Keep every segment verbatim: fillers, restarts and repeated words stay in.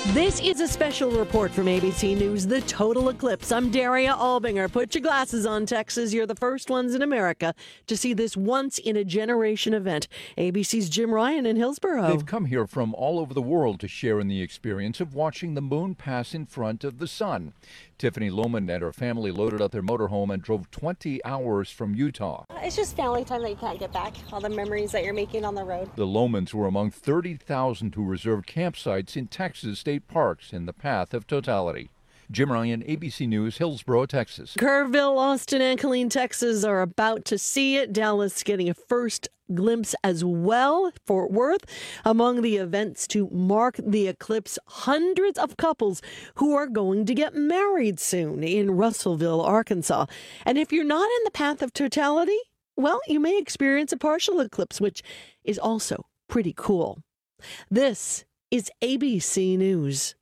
This is a special report from A B C News, The Total Eclipse. I'm Daria Albinger. Put your glasses on, Texas. You're the first ones in America to see this once-in-a-generation event. A B C's Jim Ryan in Hillsborough. They've come here from all over the world to share in the experience of watching the moon pass in front of the sun. Tiffany Lohman and her family loaded up their motorhome and drove twenty hours from Utah. It's just family time that you can't get back, all the memories that you're making on the road. The Lohmans were among thirty thousand who reserved campsites in Texas state parks in the path of totality. Jim Ryan, A B C News, Hillsborough, Texas. Kerrville, Austin, and Killeen, Texas are about to see it. Dallas getting a first glimpse as well. Fort Worth among the events to mark the eclipse. Hundreds of couples who are going to get married soon in Russellville, Arkansas. And if you're not in the path of totality, well, you may experience a partial eclipse, which is also pretty cool. This is A B C News.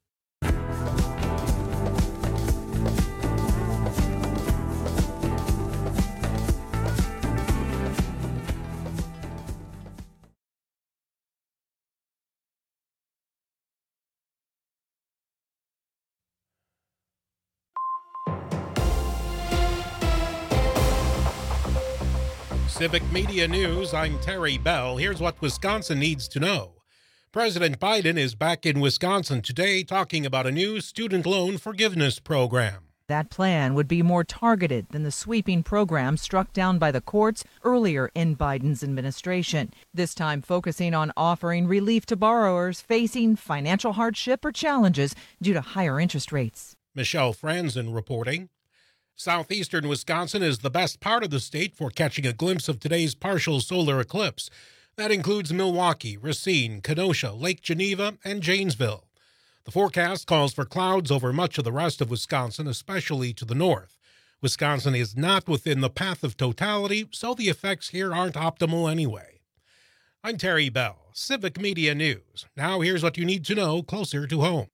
Civic Media News, I'm Terry Bell. Here's what Wisconsin needs to know. President Biden is back in Wisconsin today talking about a new student loan forgiveness program. That plan would be more targeted than the sweeping program struck down by the courts earlier in Biden's administration, this time focusing on offering relief to borrowers facing financial hardship or challenges due to higher interest rates. Michelle Franzen reporting. Southeastern Wisconsin is the best part of the state for catching a glimpse of today's partial solar eclipse. That includes Milwaukee, Racine, Kenosha, Lake Geneva, and Janesville. The forecast calls for clouds over much of the rest of Wisconsin, especially to the north. Wisconsin is not within the path of totality, so the effects here aren't optimal anyway. I'm Terry Bell, Civic Media News. Now here's what you need to know closer to home.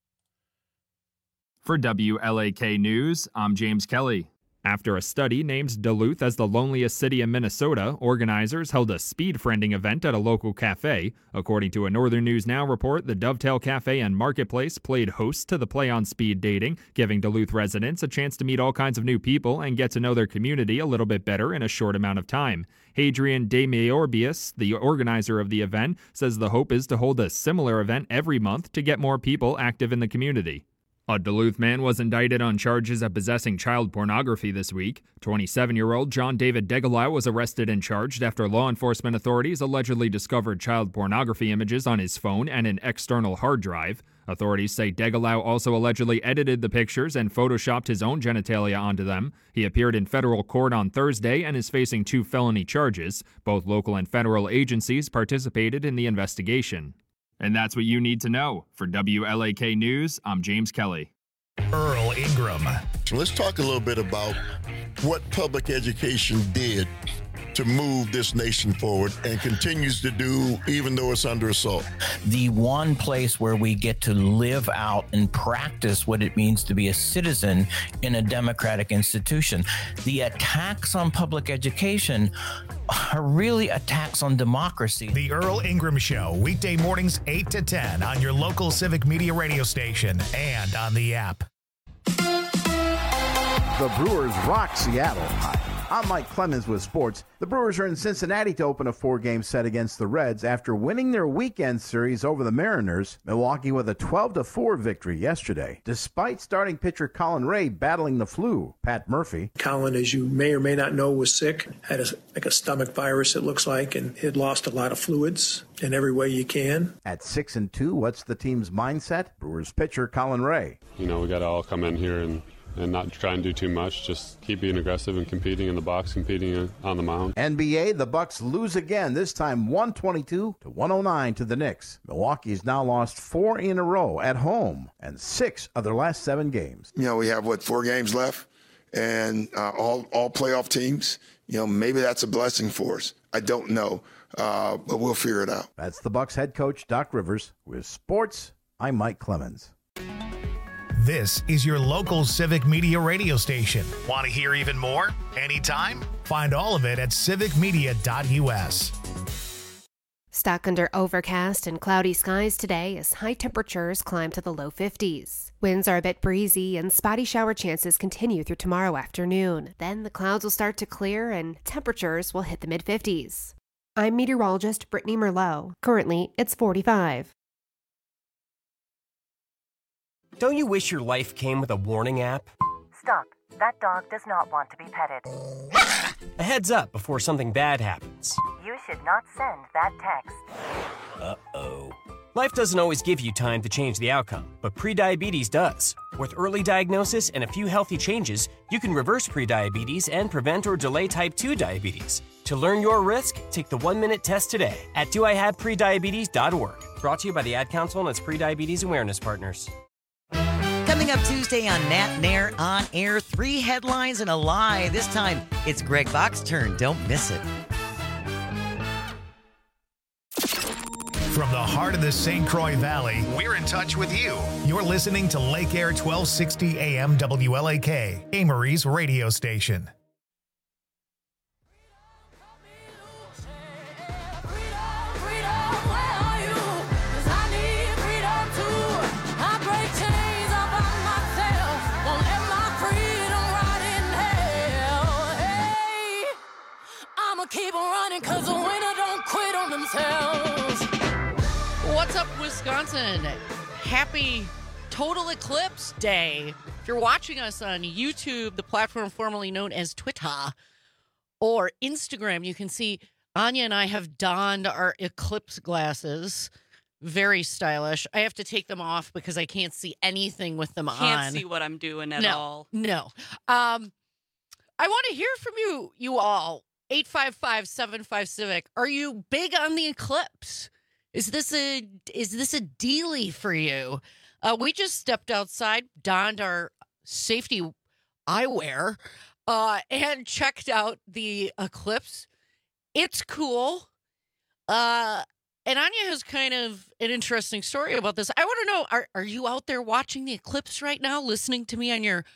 For W L A K News, I'm James Kelly. After a study named Duluth as the loneliest city in Minnesota, organizers held a speed-friending event at a local cafe. According to a Northern News Now report, the Dovetail Cafe and Marketplace played host to the play on speed dating, giving Duluth residents a chance to meet all kinds of new people and get to know their community a little bit better in a short amount of time. Hadrian De Mayorbius, the organizer of the event, says the hope is to hold a similar event every month to get more people active in the community. A Duluth man was indicted on charges of possessing child pornography this week. twenty-seven-year-old John David Degelau was arrested and charged after law enforcement authorities allegedly discovered child pornography images on his phone and an external hard drive. Authorities say Degelau also allegedly edited the pictures and photoshopped his own genitalia onto them. He appeared in federal court on Thursday and is facing two felony charges. Both local and federal agencies participated in the investigation. And that's what you need to know. For W L A K News, I'm James Kelly. Earl Ingram. Let's talk a little bit about what public education did to move this nation forward and continues to do even though it's under assault. The one place where we get to live out and practice what it means to be a citizen in a democratic institution. The attacks on public education are really attacks on democracy. The Earl Ingram Show, weekday mornings eight to ten on your local Civic Media radio station and on the app. The Brewers rock Seattle. Hi, I'm Mike Clemens with sports. The Brewers are in Cincinnati to open a four-game set against the Reds after winning their weekend series over the Mariners. Milwaukee with a twelve to four victory yesterday, despite starting pitcher Colin Ray battling the flu. Pat Murphy. Colin, as you may or may not know, was sick, had a, like a stomach virus, it looks like, and had lost a lot of fluids in every way you can. At six and two, what's the team's mindset? Brewers pitcher Colin Ray. You know, we got to all come in here and and not try and do too much. Just keep being aggressive and competing in the box, competing on the mound. N B A, the Bucks lose again, this time one twenty-two to one oh nine to the Knicks. Milwaukee's now lost four in a row at home and six of their last seven games. You know, we have, what, four games left, and uh, all, all playoff teams. You know, maybe that's a blessing for us. I don't know, uh, but we'll figure it out. That's the Bucks head coach, Doc Rivers. With sports, I'm Mike Clemens. This is your local Civic Media radio station. Want to hear even more? Anytime? Find all of it at civic media dot u s. Stuck under overcast and cloudy skies today as high temperatures climb to the low fifties. Winds are a bit breezy and spotty shower chances continue through tomorrow afternoon. Then the clouds will start to clear and temperatures will hit the mid-fifties. I'm meteorologist Brittany Merlot. Currently, it's forty-five. Don't you wish your life came with a warning app? Stop. That dog does not want to be petted. A heads up before something bad happens. You should not send that text. Uh-oh. Life doesn't always give you time to change the outcome, but prediabetes does. With early diagnosis and a few healthy changes, you can reverse prediabetes and prevent or delay type two diabetes. To learn your risk, take the one-minute test today at do I have prediabetes dot org. Brought to you by the Ad Council and its Prediabetes Awareness Partners. Coming up Tuesday on Nat Nair On Air, three headlines and a lie. This time, it's Greg Bach's turn. Don't miss it. From the heart of the Saint Croix Valley, we're in touch with you. You're listening to Lake Air twelve sixty A M W L A K, Amory's radio station. Keep on running because the winner don't quit on themselves. What's up, Wisconsin? Happy Total Eclipse Day. If you're watching us on YouTube, the platform formerly known as Twitter, or Instagram, you can see Anya and I have donned our eclipse glasses. Very stylish. I have to take them off because I can't see anything with them on. Can't see what I'm doing at no, all. No. Um, I want to hear from you, you all. eight five five, seven five, Civic. Are you big on the eclipse? Is this a is this a dealie for you? Uh, we just stepped outside, donned our safety eyewear, uh, and checked out the eclipse. It's cool. Uh, and Anya has kind of an interesting story about this. I want to know, are, are you out there watching the eclipse right now, listening to me on your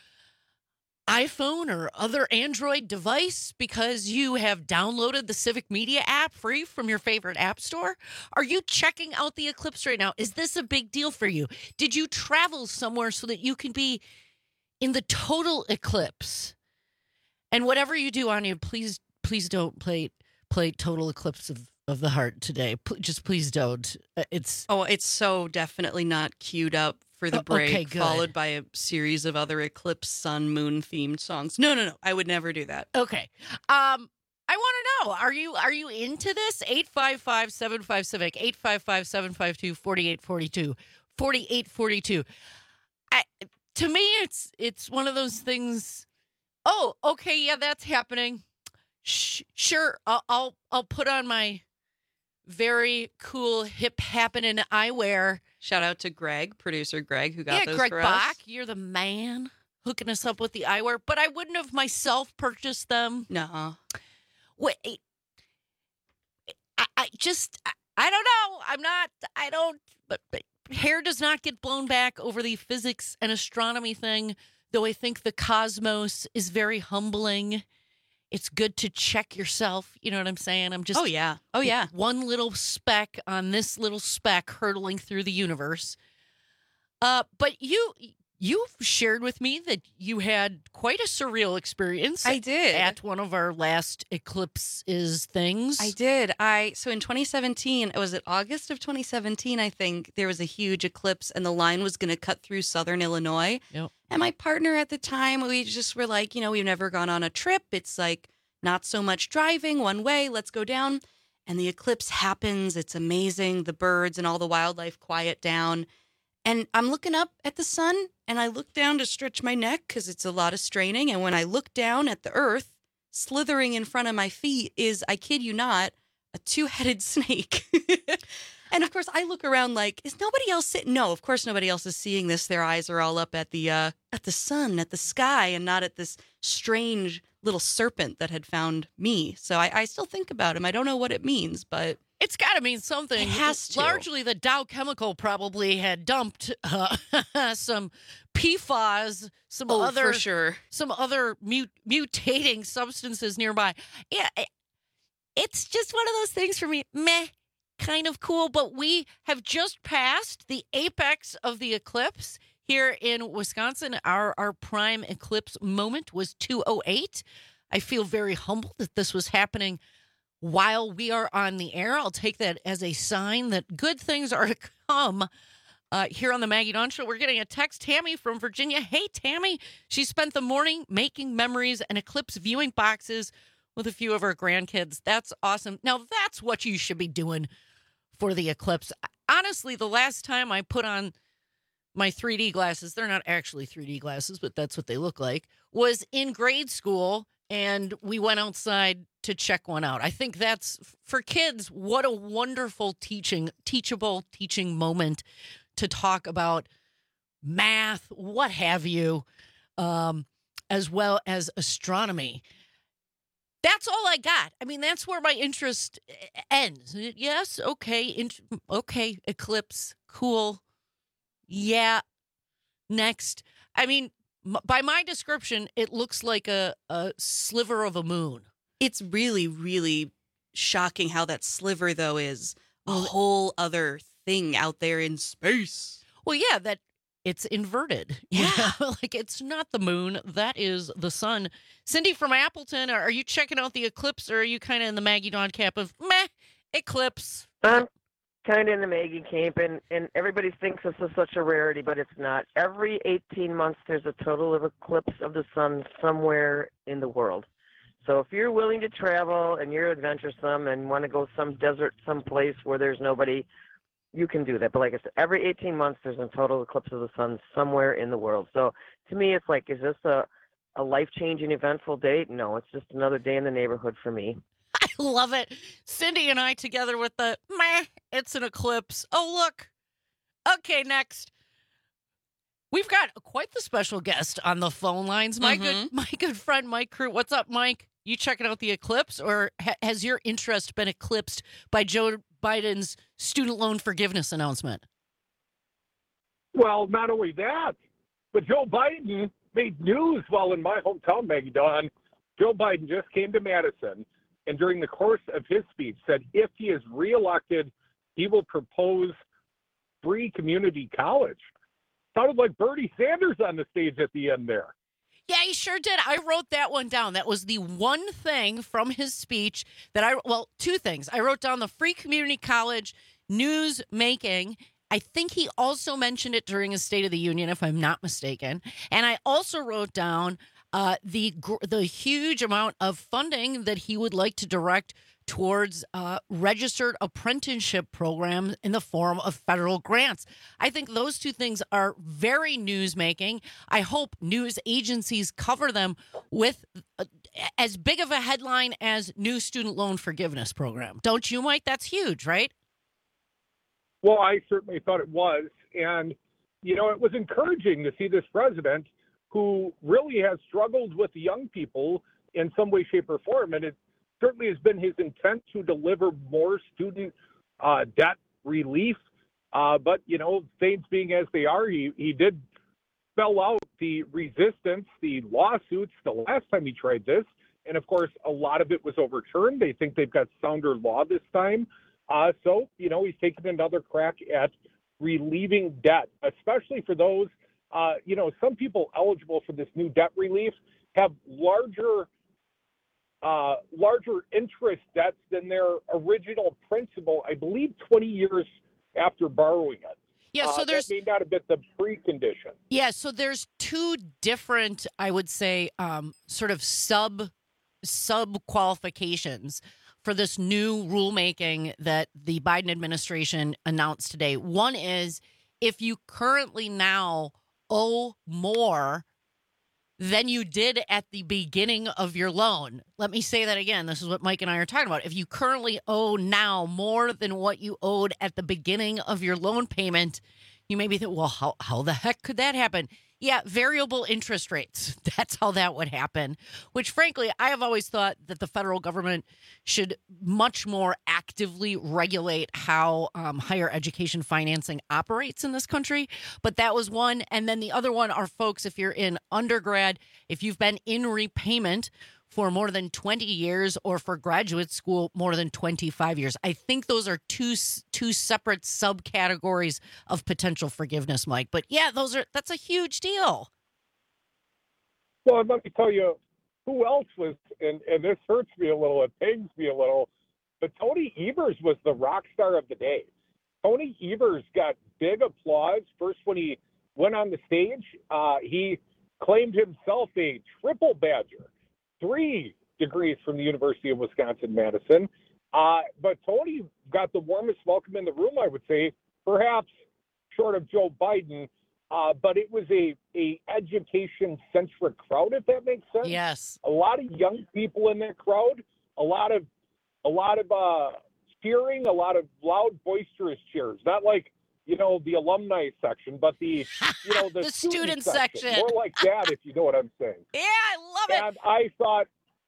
iPhone or other Android device because you have downloaded the Civic Media app free from your favorite app store? Are you checking out the eclipse right now? Is this a big deal for you? Did you travel somewhere so that you can be in the total eclipse? And whatever you do, Anya, please, please don't play play Total Eclipse of, of the Heart today. P- just please don't. It's oh, it's so definitely not queued up for the break, okay, good. Followed by a series of other eclipse, sun, moon themed songs. No, no, no. I would never do that. Okay. Um, I want to know, are you are you into this? eight five five, seven five, Civic, eight five five, seven five two, four eight four two, four eight four two. I, to me, it's it's one of those things. Oh, okay, yeah, that's happening. Sh- sure, I'll, I'll I'll put on my very cool hip happening eyewear. Shout out to Greg, producer Greg, who got yeah, those Greg for Bach, us. You're the man hooking us up with the eyewear, but I wouldn't have myself purchased them. No. Wait, I, I just, I, I don't know. I'm not, I don't, but, but hair does not get blown back over the physics and astronomy thing, though I think the cosmos is very humbling. It's good to check yourself. You know what I'm saying? I'm just Oh yeah. Oh yeah. One little speck on this little speck hurtling through the universe. Uh, but you you've shared with me that you had quite a surreal experience. I did. At one of our last eclipses things. I did. I so in twenty seventeen, it was it August of twenty seventeen, I think, there was a huge eclipse and the line was going to cut through southern Illinois. Yep. And my partner at the time, we just were like, you know, we've never gone on a trip. It's like not so much driving one way. Let's go down. And the eclipse happens. It's amazing. The birds and all the wildlife quiet down. And I'm looking up at the sun and I look down to stretch my neck because it's a lot of straining. And when I look down at the earth, slithering in front of my feet is, I kid you not, a two-headed snake. And of course, I look around like, is nobody else sitting? No, of course, nobody else is seeing this. Their eyes are all up at the uh, at the sun, at the sky, and not at this strange little serpent that had found me. So I, I still think about him. I don't know what it means, but it's got to mean something. It has to. Largely, the Dow Chemical probably had dumped uh, some P F A S, some oh, other, for sure. some other mut- mutating substances nearby. Yeah, it, it's just one of those things for me. Meh. kind of cool, but we have just passed the apex of the eclipse here in Wisconsin. Our our prime eclipse moment was two oh eight. I feel very humbled that this was happening while we are on the air. I'll take that as a sign that good things are to come uh, here on the Maggie Dawn Show. We're getting a text, Tammy from Virginia. Hey, Tammy. She spent the morning making memories and eclipse viewing boxes with a few of her grandkids. That's awesome. Now, that's what you should be doing for the eclipse. Honestly, the last time I put on my three D glasses, they're not actually three D glasses, but that's what they look like, was in grade school, and we went outside to check one out. I think that's, for kids, what a wonderful teaching, teachable teaching moment to talk about math, what have you, um, as well as astronomy. That's all I got. I mean, that's where my interest ends. Yes, okay, in, okay, eclipse, cool. Yeah, next. I mean, m- by my description, it looks like a, a sliver of a moon. It's really, really shocking how that sliver, though, is a whole other thing out there in space. Well, yeah, that it's inverted. Yeah. You know? Like, it's not the moon. That is the sun. Cindy from Appleton, are you checking out the eclipse, or are you kind of in the Maggie Dawn camp of, meh, eclipse? I'm kind of in the Maggie camp, and, and everybody thinks this is such a rarity, but it's not. Every eighteen months, there's a total of eclipse of the sun somewhere in the world. So if you're willing to travel and you're adventuresome and want to go some desert, someplace where there's nobody, you can do that. But like I said, every eighteen months, there's a total eclipse of the sun somewhere in the world. So to me, it's like, is this a, a life-changing, eventful date? No, it's just another day in the neighborhood for me. I love it. Cindy and I together with the, meh, it's an eclipse. Oh, look. Okay, next. We've got quite the special guest on the phone lines. My Mhm. good my good friend, Mike Crute. What's up, Mike? You checking out the eclipse, or ha- has your interest been eclipsed by Joe Biden's student loan forgiveness announcement? Well, not only that, but Joe Biden made news while in my hometown, Maggie Dawn. Joe Biden just came to Madison, and during the course of his speech said if he is reelected, he will propose free community college. Sounded like Bernie Sanders on the stage at the end there. Yeah, he sure did. I wrote that one down. That was the one thing from his speech that I, well, two things. I wrote down the free community college news making. I think he also mentioned it during his State of the Union, if I'm not mistaken. And I also wrote down uh, the the huge amount of funding that he would like to direct towards uh, registered apprenticeship programs in the form of federal grants. I think those two things are very newsmaking. I hope news agencies cover them with uh, as big of a headline as new student loan forgiveness program. Don't you, Mike? That's huge, right? Well, I certainly thought it was. And, you know, it was encouraging to see this president who really has struggled with the young people in some way, shape, or form. And it certainly has been his intent to deliver more student uh, debt relief. Uh, but, you know, things being as they are, he, he did spell out the resistance, the lawsuits the last time he tried this. And, of course, a lot of it was overturned. They think they've got sounder law this time. Uh, so, you know, he's taken another crack at relieving debt, especially for those, uh, you know, some people eligible for this new debt relief have larger Uh, larger interest debts than their original principal, I believe twenty years after borrowing it. Yeah, so uh, there's that may not have been the precondition. Yeah, so there's two different, I would say, um, sort of sub sub qualifications for this new rulemaking that the Biden administration announced today. One is if you currently now owe more than you did at the beginning of your loan. Let me say that again. This is what Mike and I are talking about. If you currently owe now more than what you owed at the beginning of your loan payment, you may be thinking, well, how, how the heck could that happen? Yeah, variable interest rates. That's how that would happen, which frankly, I have always thought that the federal government should much more actively regulate how um, higher education financing operates in this country. But that was one. And then the other one are folks, if you're in undergrad, if you've been in repayment for more than twenty years or for graduate school more than twenty-five years. I think those are two two separate subcategories of potential forgiveness, Mike. But yeah, those are that's a huge deal. Well, let me tell you who else was, and, and this hurts me a little, it pains me a little, but Tony Evers was the rock star of the day. Tony Evers got big applause first when he went on the stage. Uh, he claimed himself a triple badger, three degrees from the University of Wisconsin-Madison. Uh, but Tony got the warmest welcome in the room, I would say, perhaps short of Joe Biden. Uh, but it was a, a education-centric crowd, if that makes sense. Yes. A lot of young people in that crowd, a lot of a lot of uh, cheering, a lot of loud, boisterous cheers. Not like, you know, the alumni section, but the, you know, the, the student, student section. section. More like that, if you know what I'm saying. Yeah, I love it. And I thought,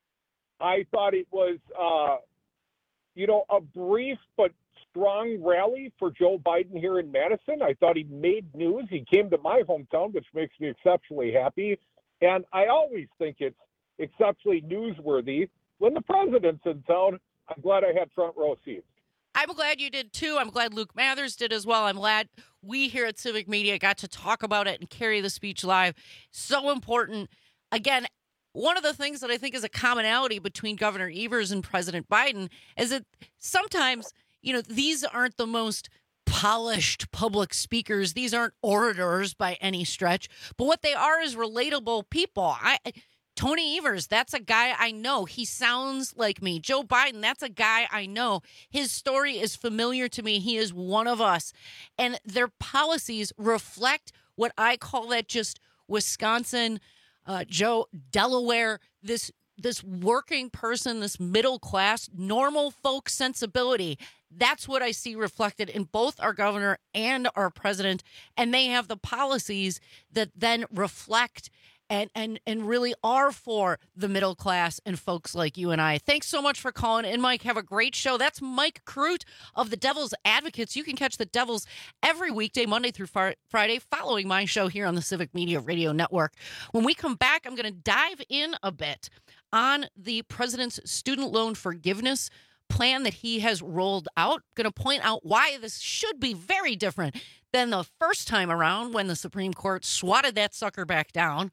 I thought it was, uh, you know, a brief but strong rally for Joe Biden here in Madison. I thought he made news. He came to my hometown, which makes me exceptionally happy. And I always think it's exceptionally newsworthy when the president's in town. I'm glad I had front row seats. I'm glad you did too. I'm glad Luke Mathers did as well. I'm glad we here at Civic Media got to talk about it and carry the speech live. So important. Again, one of the things that I think is a commonality between Governor Evers and President Biden is that sometimes, you know, these aren't the most polished public speakers. These aren't orators by any stretch. But what they are is relatable people. I Tony Evers, that's a guy I know. He sounds like me. Joe Biden, that's a guy I know. His story is familiar to me. He is one of us. And their policies reflect what I call that just Wisconsin, uh, Joe, Delaware, this this working person, this middle class, normal folk sensibility. That's what I see reflected in both our governor and our president. And they have the policies that then reflect And, and and really are for the middle class and folks like you and I. Thanks so much for calling in, Mike. Have a great show. That's Mike Crute of the Devil's Advocates. You can catch the Devils every weekday, Monday through far- Friday, following my show here on the Civic Media Radio Network. When we come back, I'm going to dive in a bit on the president's student loan forgiveness plan that he has rolled out. I'm going to point out why this should be very different than the first time around when the Supreme Court swatted that sucker back down.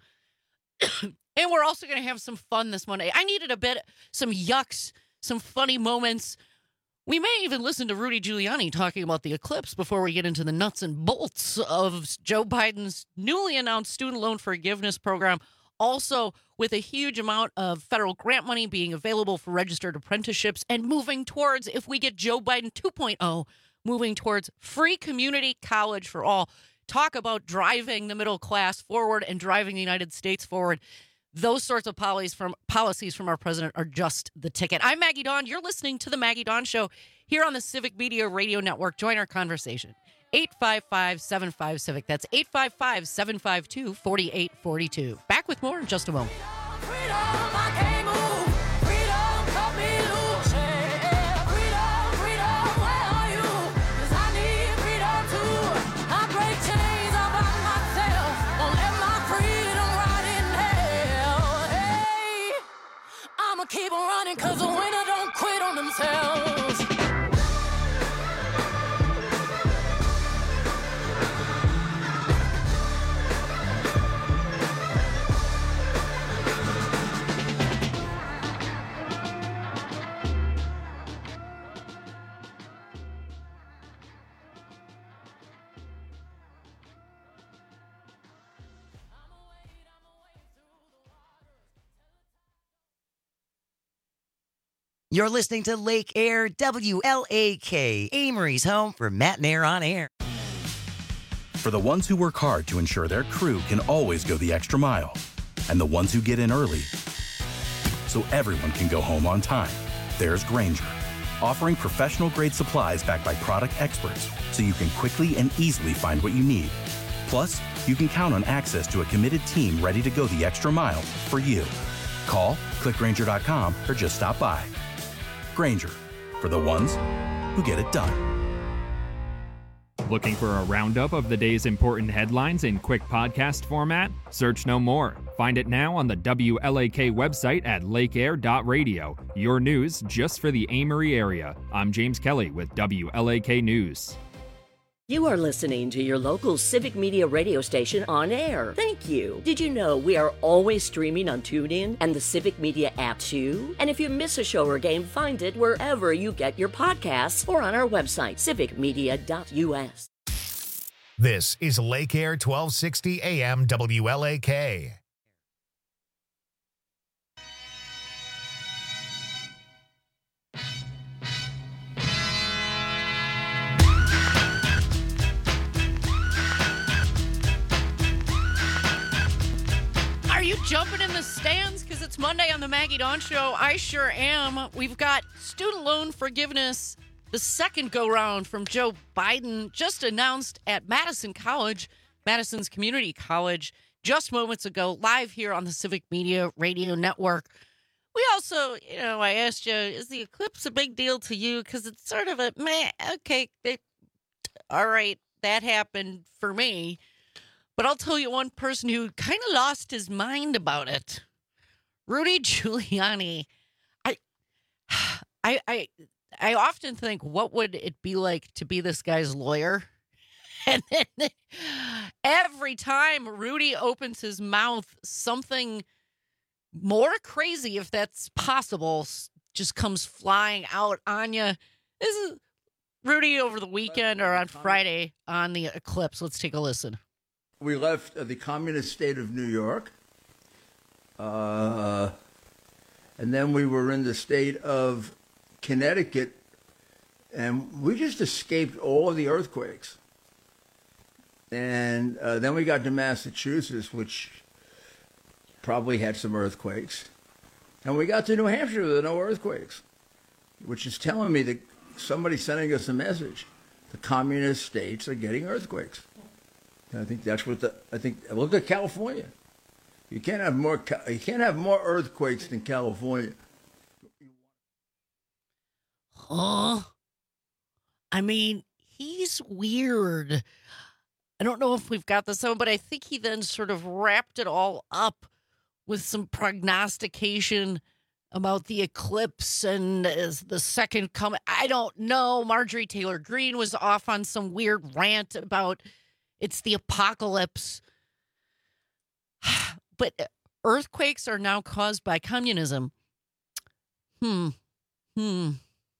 And we're also going to have some fun this Monday. I needed a bit, some yucks, some funny moments. We may even listen to Rudy Giuliani talking about the eclipse before we get into the nuts and bolts of Joe Biden's newly announced student loan forgiveness program. Also, with a huge amount of federal grant money being available for registered apprenticeships and moving towards, if we get Joe Biden two point oh, moving towards free community college for all. Talk about driving the middle class forward and driving the United States forward. Those sorts of policies from policies from our president are just the ticket. I'm Maggie Dawn. You're listening to the Maggie Dawn Show here on the Civic Media Radio Network. Join our conversation. eight five five, seven five, CIVIC. That's eight five five, seven five two, four eight four two. Back with more in just a moment. Keep on running, cause the winner don't quit on themselves. You're listening to Lake Air, W L A K, Amory's home for Matt and Air on Air. For the ones who work hard to ensure their crew can always go the extra mile, and the ones who get in early so everyone can go home on time, there's Grainger, offering professional-grade supplies backed by product experts so you can quickly and easily find what you need. Plus, you can count on access to a committed team ready to go the extra mile for you. Call, click Grainger dot com, or just stop by. Grainger, for the ones who get it done. Looking for a roundup of the day's important headlines in quick podcast format? Search no more. Find it now on the W L A K website at lake air dot radio. Your news just for the Amory area. I'm James Kelly with W L A K News. You are listening to your local Civic Media radio station on air. Thank you. Did you know we are always streaming on TuneIn and the Civic Media app too? And if you miss a show or game, find it wherever you get your podcasts or on our website, civic media dot U S. This is Lake Air twelve sixty A M W L A K. Are you jumping in the stands because it's Monday on the Maggie Dawn Show? I sure am. We've got student loan forgiveness, the second go-round from Joe Biden, just announced at Madison College, Madison's community college, just moments ago, live here on the Civic Media Radio Network. We also, you know, I asked you, is the eclipse a big deal to you? Because it's sort of a, meh, okay, it, all right, that happened for me. But I'll tell you one person who kind of lost his mind about it. Rudy Giuliani. I, I, I, I often think, what would it be like to be this guy's lawyer? And then every time Rudy opens his mouth, something more crazy, if that's possible, just comes flying out on you. This is Rudy over the weekend or on Friday on the eclipse. Let's take a listen. We left uh, the communist state of New York, uh, and then we were in the state of Connecticut, and we just escaped all of the earthquakes. And uh, then we got to Massachusetts, which probably had some earthquakes. And we got to New Hampshire with no earthquakes, which is telling me that somebody's sending us a message. The communist states are getting earthquakes. I think that's what the, I think, look at California. You can't have more, you can't have more earthquakes than California. Huh? I mean, he's weird. I don't know if we've got this on, but I think he then sort of wrapped it all up with some prognostication about the eclipse and the second coming. I don't know. Marjorie Taylor Greene was off on some weird rant about it's the apocalypse. But earthquakes are now caused by communism. Hmm. Hmm.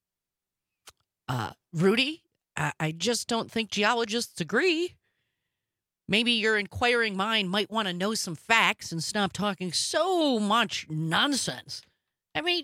Uh, Rudy, I, I just don't think geologists agree. Maybe your inquiring mind might want to know some facts and stop talking so much nonsense. I mean,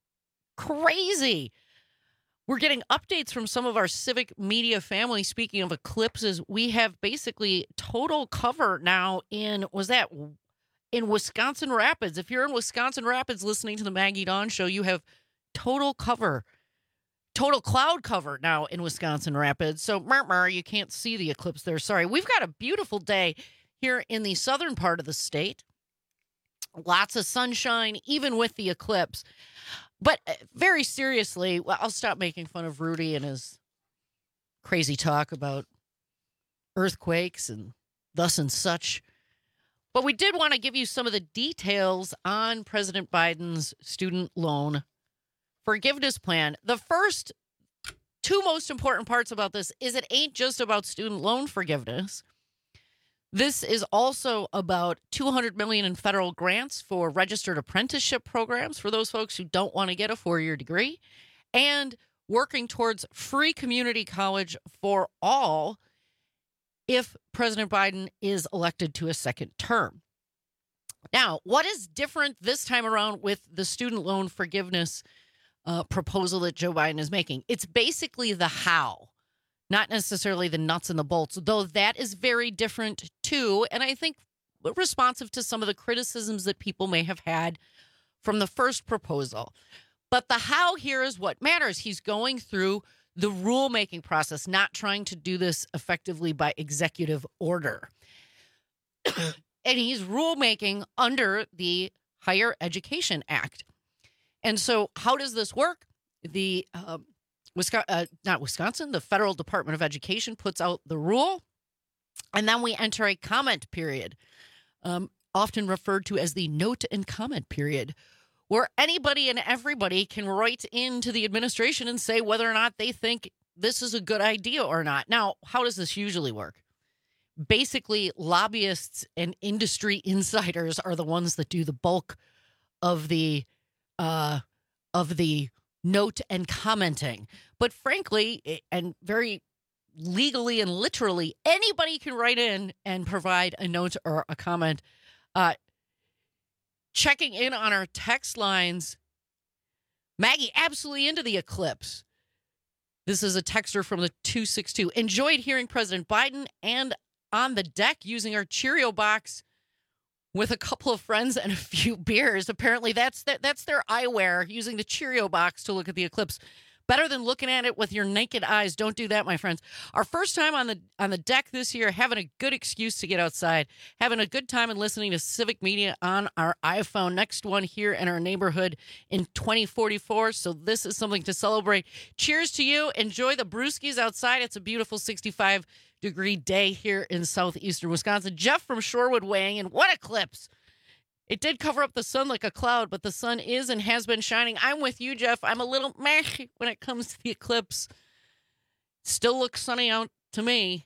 crazy. We're getting updates from some of our Civic Media family. Speaking of eclipses, we have basically total cover now in, was that in Wisconsin Rapids? If you're in Wisconsin Rapids listening to the Maggie Dawn Show, you have total cover, total cloud cover now in Wisconsin Rapids. So, mer, mer, you can't see the eclipse there. Sorry. We've got a beautiful day here in the southern part of the state. Lots of sunshine, even with the eclipse. But very seriously, well, I'll stop making fun of Rudy and his crazy talk about earthquakes and thus and such. But we did want to give you some of the details on President Biden's student loan forgiveness plan. The first two most important parts about this is it ain't just about student loan forgiveness. This is also about two hundred million dollars in federal grants for registered apprenticeship programs for those folks who don't want to get a four-year degree, and working towards free community college for all if President Biden is elected to a second term. Now, what is different this time around with the student loan forgiveness uh, proposal that Joe Biden is making? It's basically the how. Not necessarily the nuts and the bolts, though that is very different too. And I think responsive to some of the criticisms that people may have had from the first proposal. But the how here is what matters. He's going through the rulemaking process, not trying to do this effectively by executive order. And he's rulemaking under the Higher Education Act. And so how does this work? The uh, Wisconsin, uh, not Wisconsin, the Federal Department of Education puts out the rule, and then we enter a comment period. Um, often referred to as the note and comment period, where anybody and everybody can write into the administration and say whether or not they think this is a good idea or not. Now, how does this usually work? Basically, lobbyists and industry insiders are the ones that do the bulk of the uh, of the note and commenting. But frankly, and very legally and literally, anybody can write in and provide a note or a comment. Uh, checking in on our text lines, Maggie, absolutely into the eclipse. This is a texter from the two six two. Enjoyed hearing President Biden and on the deck using our Cheerio box with a couple of friends and a few beers. Apparently that's their, that's their eyewear, using the Cheerio box to look at the eclipse. Better than looking at it with your naked eyes. Don't do that, my friends. Our first time on the on the deck this year, having a good excuse to get outside, having a good time and listening to Civic Media on our iPhone. Next one here in our neighborhood in twenty forty-four. So this is something to celebrate. Cheers to you. Enjoy the brewskis outside. It's a beautiful sixty-five degree day here in southeastern Wisconsin. Jeff from Shorewood weighing in. What eclipse! It did cover up the sun like a cloud, but the sun is and has been shining. I'm with you, Jeff. I'm a little meh when it comes to the eclipse. Still looks sunny out to me.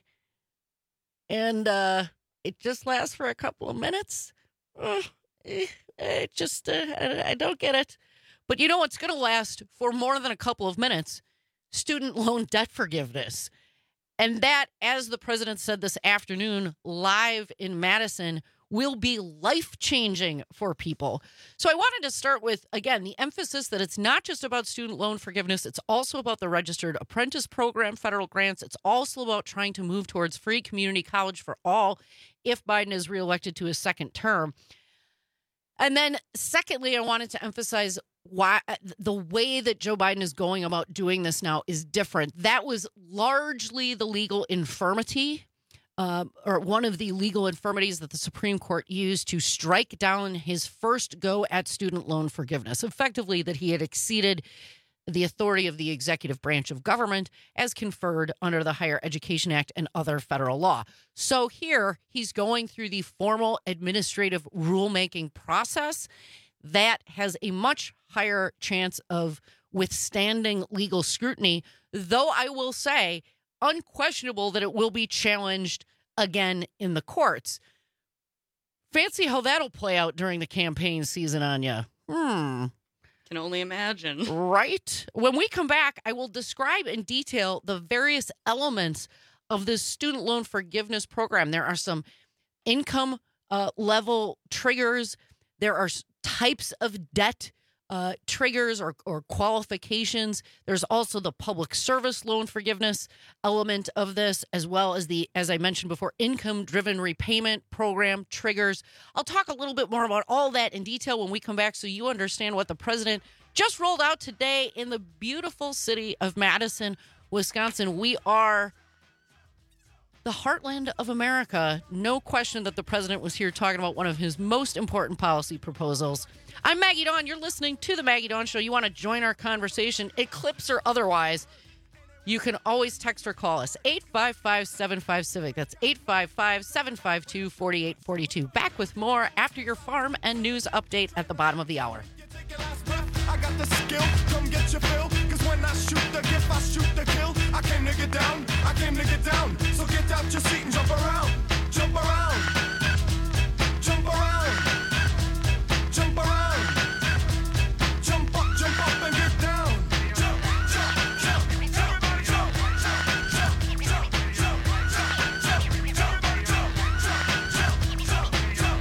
And uh, it just lasts for a couple of minutes. Uh, it just, uh, I, I don't get it. But you know what's going to last for more than a couple of minutes? Student loan debt forgiveness. And that, as the president said this afternoon live in Madison, will be life-changing for people. So I wanted to start with, again, the emphasis that it's not just about student loan forgiveness. It's also about the Registered Apprentice Program, federal grants. It's also about trying to move towards free community college for all if Biden is reelected to his second term. And then secondly, I wanted to emphasize why the way that Joe Biden is going about doing this now is different. That was largely the legal infirmity, uh, or one of the legal infirmities that the Supreme Court used to strike down his first go at student loan forgiveness, effectively that he had exceeded the authority of the executive branch of government as conferred under the Higher Education Act and other federal law. So here he's going through the formal administrative rulemaking process that has a much higher chance of withstanding legal scrutiny, though I will say unquestionable that it will be challenged again in the courts. Fancy how that'll play out during the campaign season, Anya. Hmm. Can only imagine. Right? When we come back, I will describe in detail the various elements of this student loan forgiveness program. There are some income uh, level triggers. There are types of debt uh, triggers or, or qualifications. There's also the public service loan forgiveness element of this, as well as the, as I mentioned before, income-driven repayment program triggers. I'll talk a little bit more about all that in detail when we come back so you understand what the president just rolled out today in the beautiful city of Madison, Wisconsin. We are the heartland of America. No question that the president was here talking about one of his most important policy proposals. I'm Maggie Dawn. You're listening to The Maggie Dawn Show. You want to join our conversation, eclipse or otherwise, you can always text or call us. eight five five, seven five, CIVIC. That's eight five five, seven five two, four eight four two. Back with more after your farm and news update at the bottom of the hour. I got the skill, come get your fill. Cause when I shoot the gift, I shoot the kill. I came to get down, I came to get down. So get out your seat and jump around, jump around, jump around, jump around, jump up, jump up and get down. Jump, jump, jump, jump, jump, jump, jump, jump, jump, jump, jump, jump, jump, jump, jump, jump.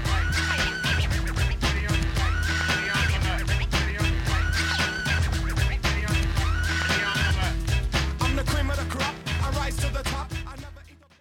I'm the cream of the crop, I rise to the top. I never eat the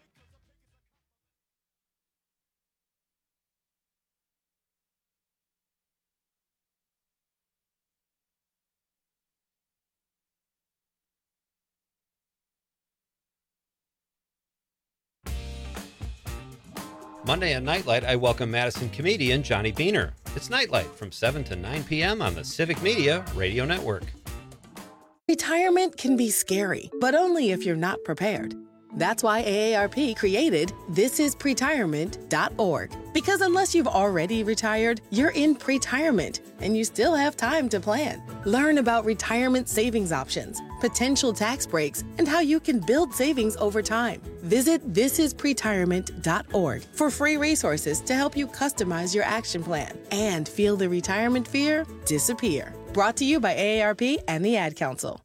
Monday at Nightlight, I welcome Madison comedian Johnny Beaner. It's Nightlight from seven to nine p.m. on the Civic Media Radio Network. Retirement can be scary, but only if you're not prepared. That's why A A R P created this is pretirement dot org. Because unless you've already retired, you're in pretirement, and you still have time to plan. Learn about retirement savings options, potential tax breaks, and how you can build savings over time. Visit this is pretirement dot org for free resources to help you customize your action plan and feel the retirement fear disappear. Brought to you by A A R P and the Ad Council.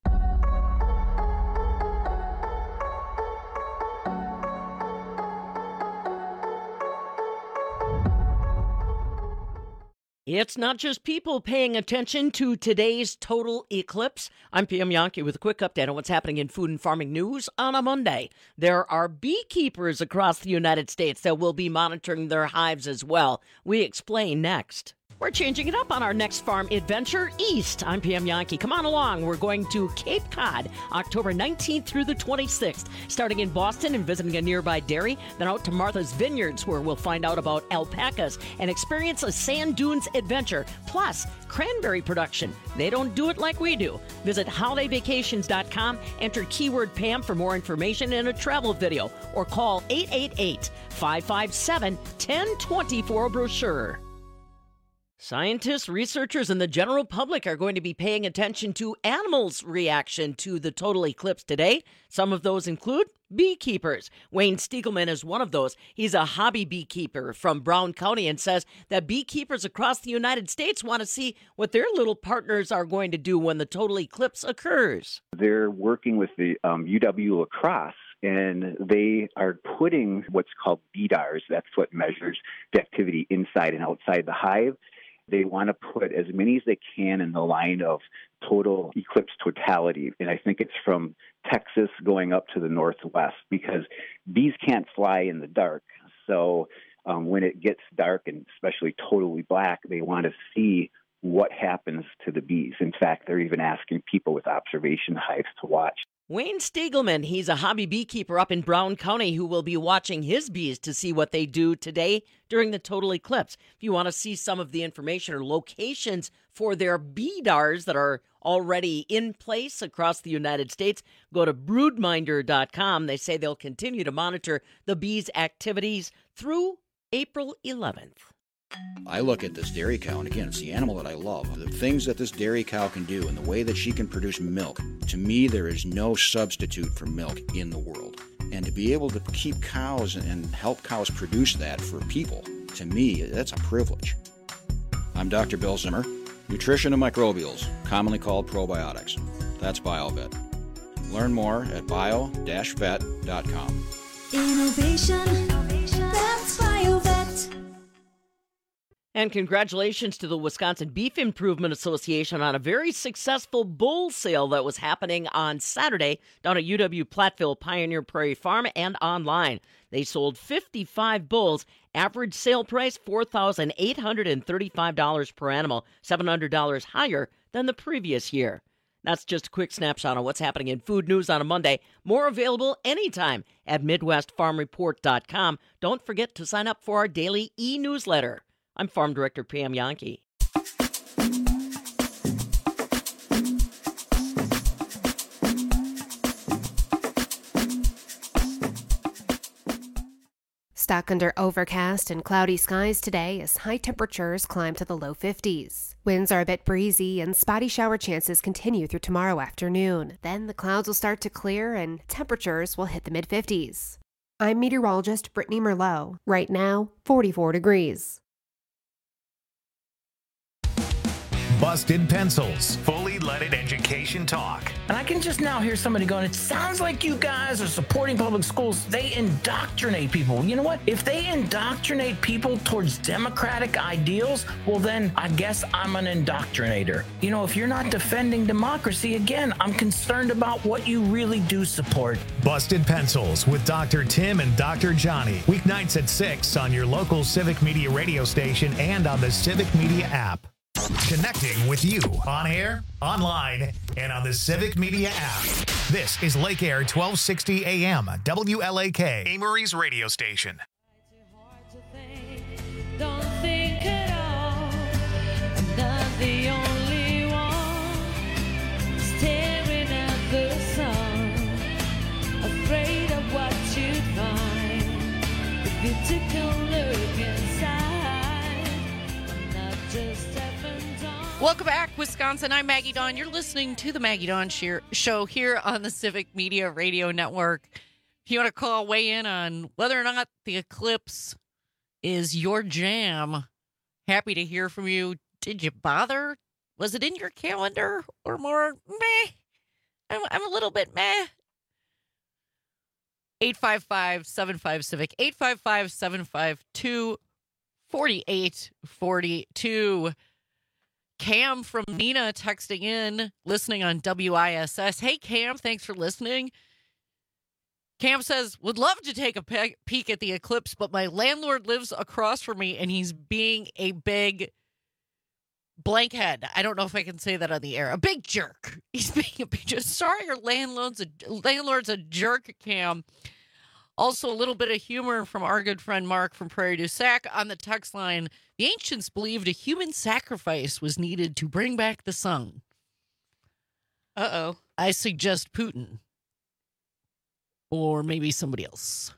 It's not just people paying attention to today's total eclipse. I'm P M Yankee with a quick update on what's happening in food and farming news on a Monday. There are beekeepers across the United States that will be monitoring their hives as well. We explain next. We're changing it up on our next farm adventure east. I'm P M Yankee. Come on along. We're going to Cape Cod, October nineteenth through the twenty-sixth, starting in Boston and visiting a nearby dairy, then out to Martha's Vineyards, where we'll find out about alpacas and experience a sand dunes adventure, plus cranberry production. They don't do it like we do. Visit holiday vacations dot com, enter keyword Pam for more information and a travel video, or call eight eight eight, five five seven, one zero two four brochure. Scientists, researchers, and the general public are going to be paying attention to animals' reaction to the total eclipse today. Some of those include beekeepers. Wayne Stiegelman is one of those. He's a hobby beekeeper from Brown County and says that beekeepers across the United States want to see what their little partners are going to do when the total eclipse occurs. They're working with the um, U W La Crosse, and they are putting what's called B D A Rs. That's what measures the activity inside and outside the hive. They want to put as many as they can in the line of total eclipse totality. And I think it's from Texas going up to the northwest, because bees can't fly in the dark. So um, when it gets dark, and especially totally black, they want to see what happens to the bees. In fact, they're even asking people with observation hives to watch. Wayne Stiegelman, he's a hobby beekeeper up in Brown County who will be watching his bees to see what they do today during the total eclipse. If you want to see some of the information or locations for their B D A Rs that are already in place across the United States, go to broodminder dot com. They say they'll continue to monitor the bees' activities through April eleventh. I look at this dairy cow, and again, it's the animal that I love. The things that this dairy cow can do and the way that she can produce milk, to me, there is no substitute for milk in the world. And to be able to keep cows and help cows produce that for people, to me, that's a privilege. I'm Doctor Bill Zimmer, nutrition and microbials, commonly called probiotics. That's BioVet. Learn more at bio dash vet dot com. Innovation, that's BioVet. And congratulations to the Wisconsin Beef Improvement Association on a very successful bull sale that was happening on Saturday down at U W Platteville Pioneer Prairie Farm and online. They sold fifty-five bulls, average sale price four thousand eight hundred thirty-five dollars per animal, seven hundred dollars higher than the previous year. That's just a quick snapshot on what's happening in food news on a Monday. More available anytime at midwest farm report dot com. Don't forget to sign up for our daily e-newsletter. I'm Farm Director Pam Yankee. Stuck under overcast and cloudy skies today as high temperatures climb to the low fifties. Winds are a bit breezy and spotty shower chances continue through tomorrow afternoon. Then the clouds will start to clear and temperatures will hit the mid-fifties. I'm meteorologist Brittany Merlot. Right now, forty-four degrees. Busted Pencils, fully leaded education talk. And I can just now hear somebody going, it sounds like you guys are supporting public schools. They indoctrinate people. You know what? If they indoctrinate people towards democratic ideals, well then I guess I'm an indoctrinator. You know, if you're not defending democracy, again, I'm concerned about what you really do support. Busted Pencils with Doctor Tim and Doctor Johnny. Weeknights at six on your local Civic Media radio station and on the Civic Media app. Connecting with you on air, online, and on the Civic Media app. This is Lake Air twelve sixty A M, W L A K, Amory's radio station. Don't think at all. I'm not the only one staring at the sun, afraid of what Welcome back, Wisconsin. I'm Maggie Dawn. You're listening to the Maggie Dawn Show here on the Civic Media Radio Network. If you want to call, weigh in on whether or not the eclipse is your jam, happy to hear from you. Did you bother? Was it in your calendar or more meh? I'm, I'm a little bit meh. eight five five, seven five, Civic, eight five five, seven five two, four eight four two. Cam from Nina texting in, listening on W I S S. Hey, Cam, thanks for listening. Cam says, would love to take a pe- peek at the eclipse, but my landlord lives across from me, and he's being a big blankhead. I don't know if I can say that on the air. A big jerk. He's being a big jerk. Sorry, your landlord's a, landlord's a jerk, Cam. Also, a little bit of humor from our good friend Mark from Prairie du Sac on the text line. The ancients believed a human sacrifice was needed to bring back the sun. Uh-oh. I suggest Putin. Or maybe somebody else.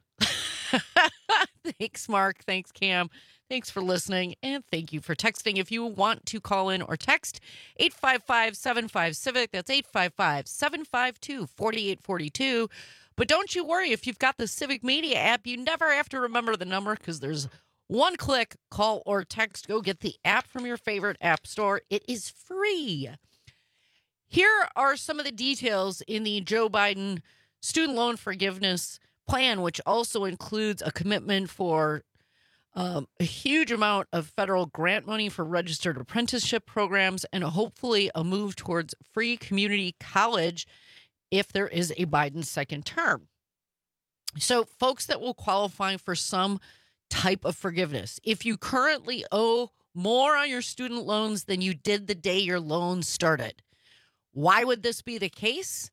Thanks, Mark. Thanks, Cam. Thanks for listening. And thank you for texting. If you want to call in or text, eight five five, seven five, Civic. That's eight five five, seven five two, four eight four two. But don't you worry, if you've got the Civic Media app, you never have to remember the number because there's one click, call or text. Go get the app from your favorite app store. It is free. Here are some of the details in the Joe Biden student loan forgiveness plan, which also includes a commitment for um, a huge amount of federal grant money for registered apprenticeship programs and hopefully a move towards free community college if there is a Biden second term. So folks that will qualify for some type of forgiveness, if you currently owe more on your student loans than you did the day your loan started, why would this be the case?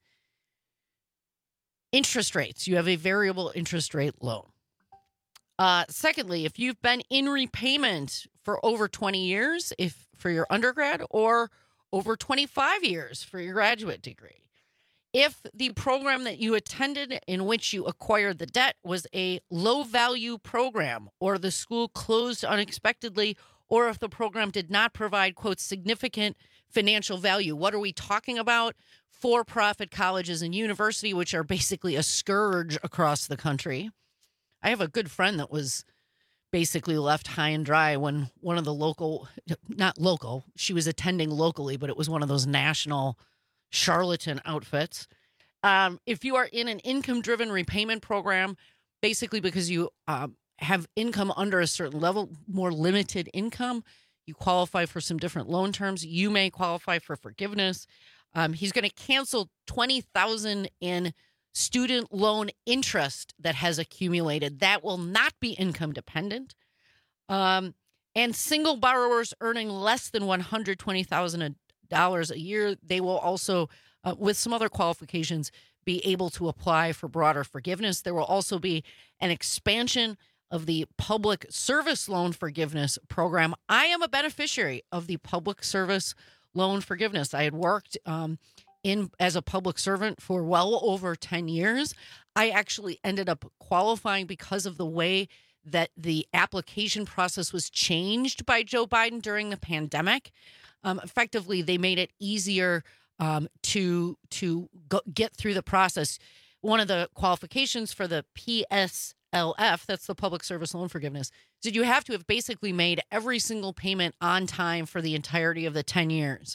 Interest rates. You have a variable interest rate loan. Uh, secondly, if you've been in repayment for over twenty years, if for your undergrad, or over twenty-five years for your graduate degree, if the program that you attended in which you acquired the debt was a low-value program, or the school closed unexpectedly, or if the program did not provide, quote, significant financial value. What are we talking about? For-profit colleges and university, which are basically a scourge across the country. I have a good friend that was basically left high and dry when one of the local, not local, she was attending locally, but it was one of those national charlatan outfits. Um, if you are in an income-driven repayment program, basically because you um, have income under a certain level, more limited income, you qualify for some different loan terms. You may qualify for forgiveness. Um, he's going to cancel twenty thousand dollars in student loan interest that has accumulated. That will not be income dependent. Um, and single borrowers earning less than one hundred twenty thousand dollars a year, they will also, uh, with some other qualifications, be able to apply for broader forgiveness. There will also be an expansion of the public service loan forgiveness program. I am a beneficiary of the public service loan forgiveness. I had worked um, in as a public servant for well over ten years. I actually ended up qualifying because of the way that the application process was changed by Joe Biden during the pandemic. Um, effectively, they made it easier um, to to go, get through the process. One of the qualifications for the P S L F, that's the Public Service Loan Forgiveness, is that you have to have basically made every single payment on time for the entirety of the ten years.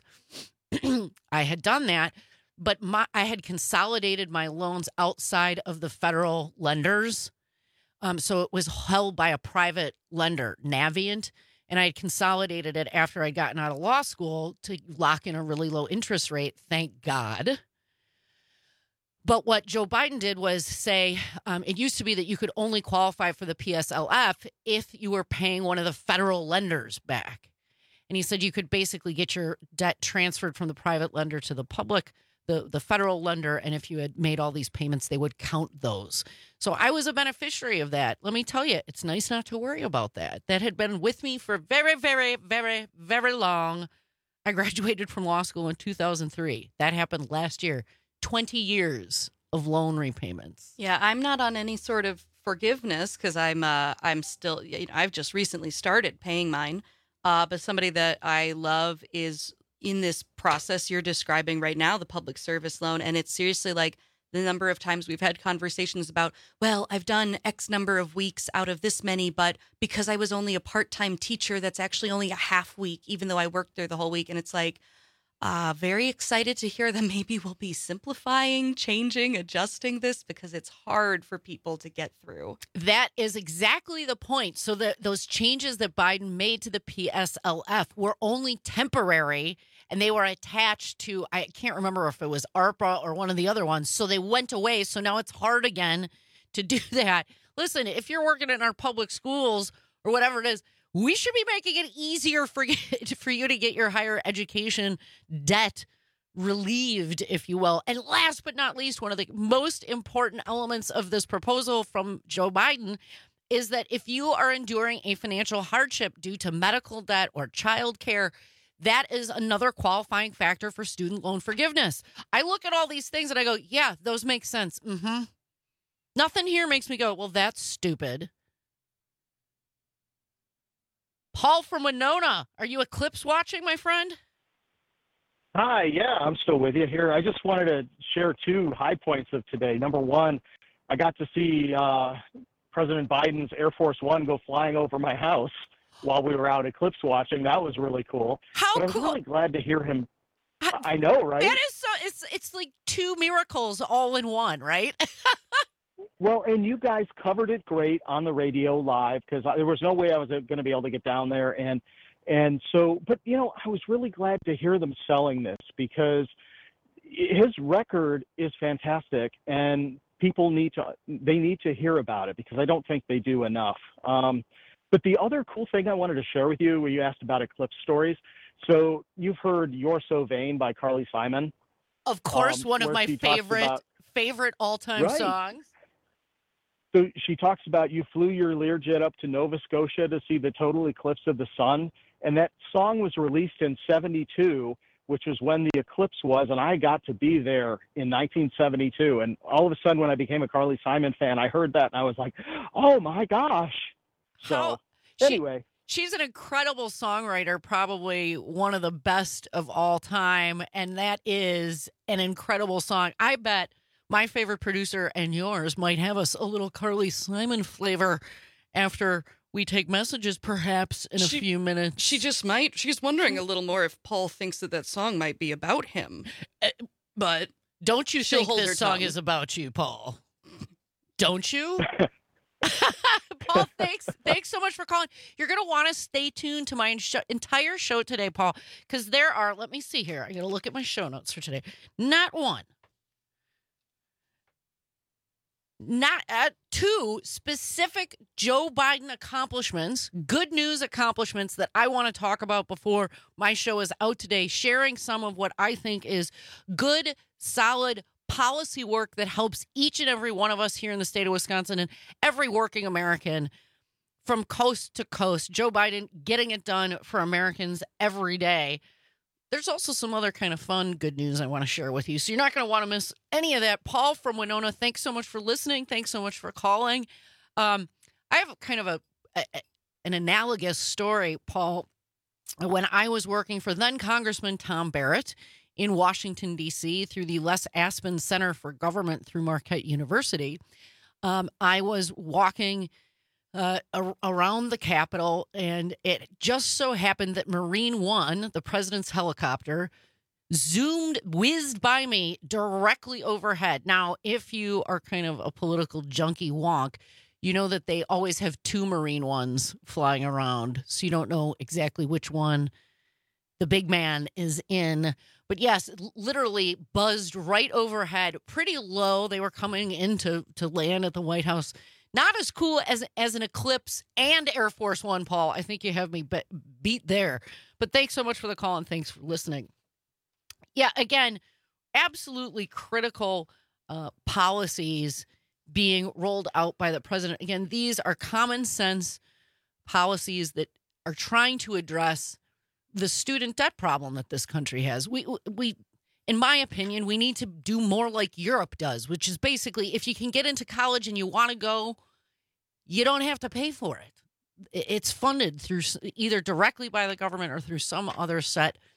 I had done that, but my, I had consolidated my loans outside of the federal lenders. Um, so it was held by a private lender, Navient, and I had consolidated it after I'd gotten out of law school to lock in a really low interest rate, thank God. But what Joe Biden did was say, um, it used to be that you could only qualify for the P S L F if you were paying one of the federal lenders back. And he said you could basically get your debt transferred from the private lender to the public, the, the federal lender, and if you had made all these payments, they would count those. So I was a beneficiary of that. Let me tell you, it's nice not to worry about that. That had been with me for very, very, very, very long. I graduated from law school in two thousand three. That happened last year. twenty years of loan repayments. Yeah, I'm not on any sort of forgiveness because I'm uh, I'm still, you know, I've just recently started paying mine. Uh, but somebody that I love is in this process you're describing right now, the public service loan. And it's seriously like the number of times we've had conversations about, well, I've done X number of weeks out of this many, but because I was only a part-time teacher, that's actually only a half week, even though I worked there the whole week. And it's like, uh, very excited to hear that maybe we'll be simplifying, changing, adjusting this because it's hard for people to get through. That is exactly the point. So the, those changes that Biden made to the P S L F were only temporary, and they were attached to, I can't remember if it was ARPA or one of the other ones. So they went away. So now it's hard again to do that. Listen, if you're working in our public schools or whatever it is, we should be making it easier for you, for you to get your higher education debt relieved, if you will. And last but not least, one of the most important elements of this proposal from Joe Biden is that if you are enduring a financial hardship due to medical debt or child care, that is another qualifying factor for student loan forgiveness. I look at all these things and I go, yeah, those make sense. Mm-hmm. Nothing here makes me go, well, that's stupid. Paul from Winona, are you eclipse watching, my friend? Hi, yeah, I'm still with you here. I just wanted to share two high points of today. Number one, I got to see uh, President Biden's Air Force One go flying over my house while we were out eclipse watching. That was really cool. How but I was cool. really glad to hear him. I, I know, right? That is so, it's, it's like two miracles all in one, right? Well, and you guys covered it great on the radio live because there was no way I was going to be able to get down there. And and so, but, you know, I was really glad to hear them selling this because his record is fantastic and people need to, they need to hear about it because I don't think they do enough. Um, but the other cool thing I wanted to share with you, where you asked about eclipse stories. So you've heard You're So Vain by Carly Simon. Of course, um, one of where my she talks favorite, about- favorite all-time Right. songs. So she talks about you flew your Learjet up to Nova Scotia to see the total eclipse of the sun. And that song was released in seventy-two, which was when the eclipse was. And I got to be there in nineteen seventy-two. And all of a sudden, when I became a Carly Simon fan, I heard that and I was like, oh my gosh. So How- anyway. She's an incredible songwriter, probably one of the best of all time. And that is an incredible song. I bet my favorite producer and yours might have us a little Carly Simon flavor after we take messages, perhaps in a She- few minutes. She just might. She's wondering a little more if Paul thinks that that song might be about him. But Don't you she'll think hold her this song tongue. is about you, Paul? Don't you? Paul, thanks. Thanks so much for calling. You're going to want to stay tuned to my sh- entire show today, Paul, because there are, let me see here. I'm going to look at my show notes for today. Not one, not uh, two specific Joe Biden accomplishments, good news accomplishments that I want to talk about before my show is out today, sharing some of what I think is good, solid policy work that helps each and every one of us here in the state of Wisconsin and every working American from coast to coast. Joe Biden getting it done for Americans every day. There's also some other kind of fun, good news I want to share with you. So you're not going to want to miss any of that. Paul from Winona, thanks so much for listening. Thanks so much for calling. Um, I have kind of a, a an analogous story, Paul. When I was working for then Congressman Tom Barrett in Washington, D C, through the Les Aspin Center for Government through Marquette University, um, I was walking Uh, ar- around the Capitol, and it just so happened that Marine One, the president's helicopter, zoomed, whizzed by me directly overhead. Now, if you are kind of a political junkie wonk, you know that they always have two Marine Ones flying around, so you don't know exactly which one the big man is in. But yes, it literally buzzed right overhead, pretty low. They were coming in to, to land at the White House. Not as cool as as an Eclipse and Air Force One, Paul. I think you have me be- beat there. But thanks so much for the call and thanks for listening. Yeah, again, absolutely critical uh, policies being rolled out by the president. Again, these are common sense policies that are trying to address the student debt problem that this country has. We we. In my opinion, we need to do more like Europe does, which is basically if you can get into college and you want to go, you don't have to pay for it. It's funded through either directly by the government or through some other set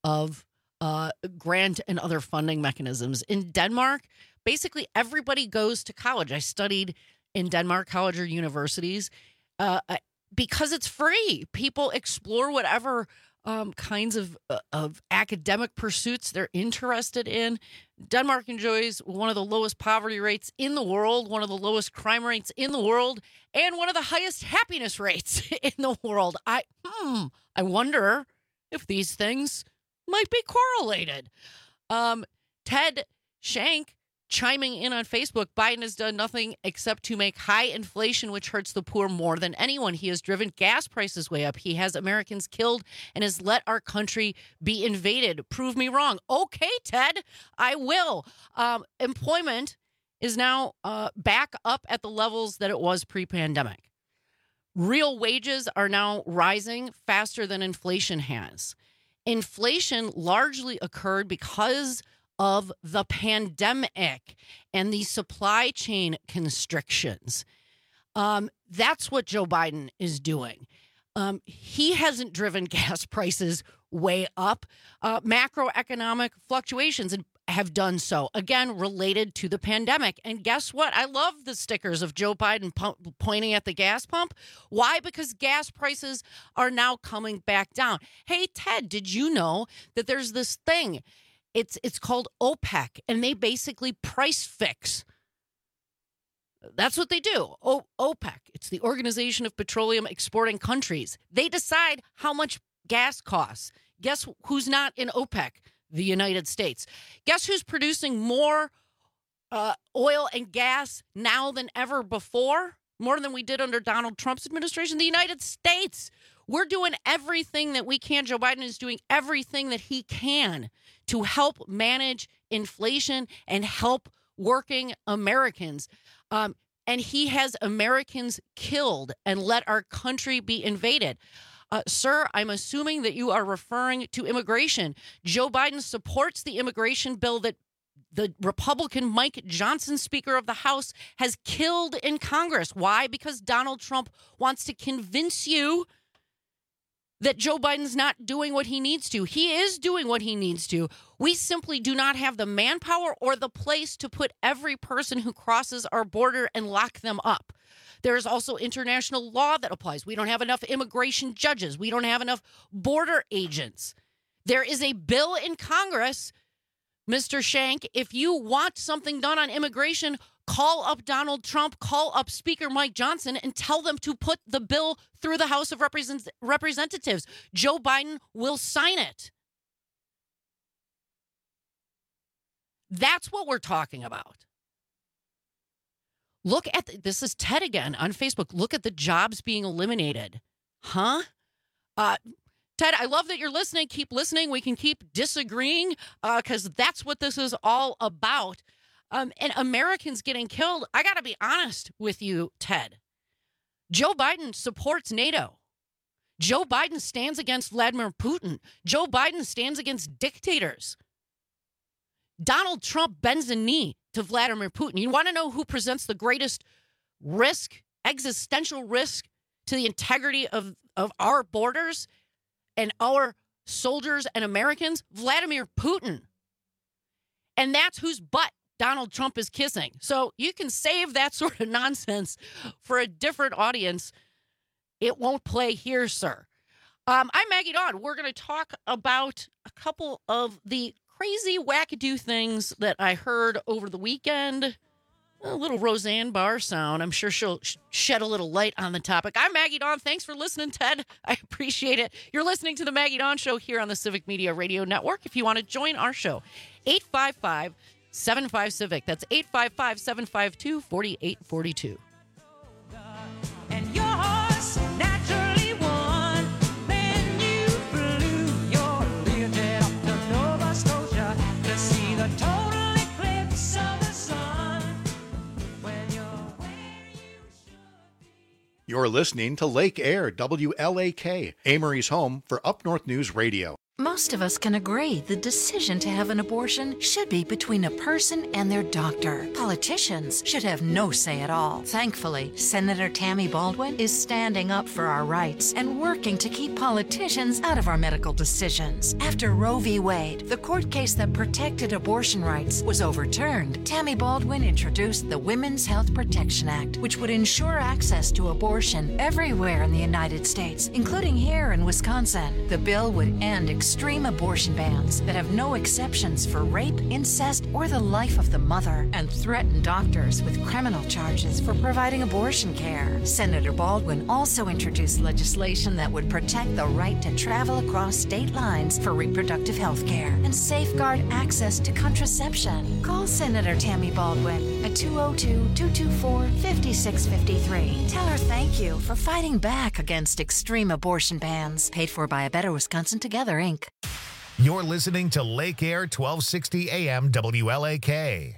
of uh, grant and other funding mechanisms. In Denmark, basically everybody goes to college. I studied in Denmark, college or universities, uh, because it's free. People explore whatever um, kinds of uh, of academic pursuits they're interested in. Denmark enjoys one of the lowest poverty rates in the world, one of the lowest crime rates in the world, and one of the highest happiness rates in the world. I hmm, I wonder if these things might be correlated. Um, Ted Shank chiming in on Facebook, Biden has done nothing except to make high inflation, which hurts the poor more than anyone. He has driven gas prices way up. He has Americans killed and has let our country be invaded. Prove me wrong. Okay, Ted, I will. Um, employment is now uh, back up at the levels that it was pre-pandemic. Real wages are now rising faster than inflation has. Inflation largely occurred because of the pandemic and the supply chain constrictions. Um, that's what Joe Biden is doing. Um, he hasn't driven gas prices way up. Uh, macroeconomic fluctuations have done so, again, related to the pandemic. And guess what? I love the stickers of Joe Biden pump, pointing at the gas pump. Why? Because gas prices are now coming back down. Hey, Ted, did you know that there's this thing? It's it's called OPEC, and they basically price fix. That's what they do. O- OPEC, it's the Organization of Petroleum Exporting Countries. They decide how much gas costs. Guess who's not in OPEC? The United States. Guess who's producing more uh, oil and gas now than ever before? More than we did under Donald Trump's administration? The United States. We're doing everything that we can. Joe Biden is doing everything that he can to help manage inflation and help working Americans. Um, and he has Americans killed and let our country be invaded. Uh, sir, I'm assuming that you are referring to immigration. Joe Biden supports the immigration bill that the Republican Mike Johnson, Speaker of the House, has killed in Congress. Why? Because Donald Trump wants to convince you that Joe Biden's not doing what he needs to. He is doing what he needs to. We simply do not have the manpower or the place to put every person who crosses our border and lock them up. There is also international law that applies. We don't have enough immigration judges. We don't have enough border agents. There is a bill in Congress, Mister Shank. If you want something done on immigration, call up Donald Trump, call up Speaker Mike Johnson, and tell them to put the bill through the House of Represent- Representatives. Joe Biden will sign it. That's what we're talking about. Look at, the, this is Ted again on Facebook. Look at the jobs being eliminated. Huh? Uh, Ted, I love that you're listening. Keep listening. We can keep disagreeing because uh, that's what this is all about. Um, and Americans getting killed. I got to be honest with you, Ted. Joe Biden supports NATO. Joe Biden stands against Vladimir Putin. Joe Biden stands against dictators. Donald Trump bends a knee to Vladimir Putin. You want to know who presents the greatest risk, existential risk to the integrity of, of our borders and our soldiers and Americans? Vladimir Putin. And that's whose butt Donald Trump is kissing. So you can save that sort of nonsense for a different audience. It won't play here, sir. Um, I'm Maggie Dawn. We're going to talk about a couple of the crazy wackadoo things that I heard over the weekend. A little Roseanne Barr sound. I'm sure she'll sh- shed a little light on the topic. I'm Maggie Dawn. Thanks for listening, Ted. I appreciate it. You're listening to the Maggie Dawn Show here on the Civic Media Radio Network. If you want to join our show, eight five five, seven five, Civic. That's eight five five, seven five two, four eight four two. And your horse naturally won. Then you flew your Learjet up to Nova Scotia to see the total eclipse of the sun. When you're where you should. You're listening to Lake Air, W L A K, Amory's home for Up North News Radio. Most of us can agree the decision to have an abortion should be between a person and their doctor. Politicians should have no say at all. Thankfully, Senator Tammy Baldwin is standing up for our rights and working to keep politicians out of our medical decisions. After Roe v. Wade, the court case that protected abortion rights, was overturned, Tammy Baldwin introduced the Women's Health Protection Act, which would ensure access to abortion everywhere in the United States, including here in Wisconsin. The bill would end extreme abortion bans that have no exceptions for rape, incest, or the life of the mother, and threaten doctors with criminal charges for providing abortion care. Senator Baldwin also introduced legislation that would protect the right to travel across state lines for reproductive health care and safeguard access to contraception. Call Senator Tammy Baldwin at two oh two, two two four, five six five three. Tell her thank you for fighting back against extreme abortion bans. Paid for by A Better Wisconsin Together, Incorporated. You're listening to Lake Air twelve sixty A M W L A K.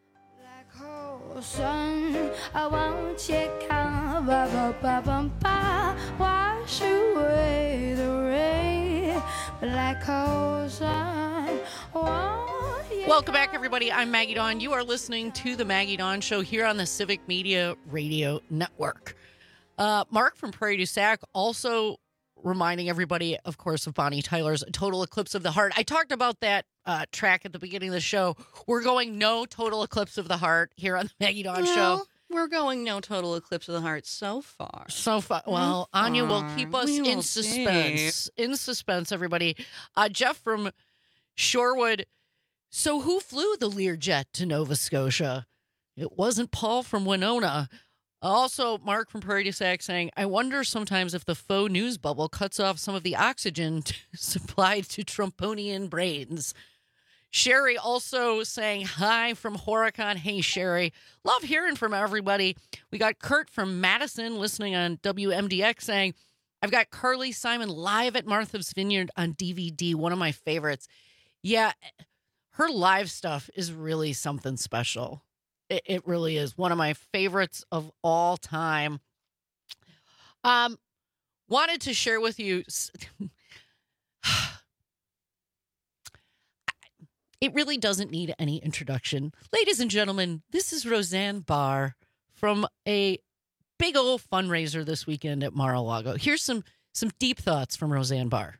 Sun, I want you come, ba ba ba ba ba, wash away the rain. Black hole sun, want you. Welcome back, everybody. I'm Maggie Dawn. You are listening to the Maggie Dawn Show here on the Civic Media Radio Network. Uh, Mark from Prairie du Sac also reminding everybody, of course, of Bonnie Tyler's Total Eclipse of the Heart. I talked about that uh, track at the beginning of the show. We're going no Total Eclipse of the Heart here on the Maggie Dawn well, Show. We're going no Total Eclipse of the Heart so far. So far. Well, so Anya will keep us we in will suspense. See. In suspense, everybody. Uh, Jeff from Shorewood. So who flew the Learjet to Nova Scotia? It wasn't Paul from Winona. Also, Mark from Prairie du Sac saying, I wonder sometimes if the faux news bubble cuts off some of the oxygen supplied to Trumponian brains. Sherry also saying hi from Horicon. Hey, Sherry. Love hearing from everybody. We got Kurt from Madison listening on W M D X saying, I've got Carly Simon live at Martha's Vineyard on D V D, one of my favorites. Yeah, her live stuff is really something special. It, it really is one of my favorites of all time. Um, wanted to share with you. It really doesn't need any introduction. Ladies and gentlemen, this is Roseanne Barr from a big old fundraiser this weekend at Mar-a-Lago. Here's some some deep thoughts from Roseanne Barr.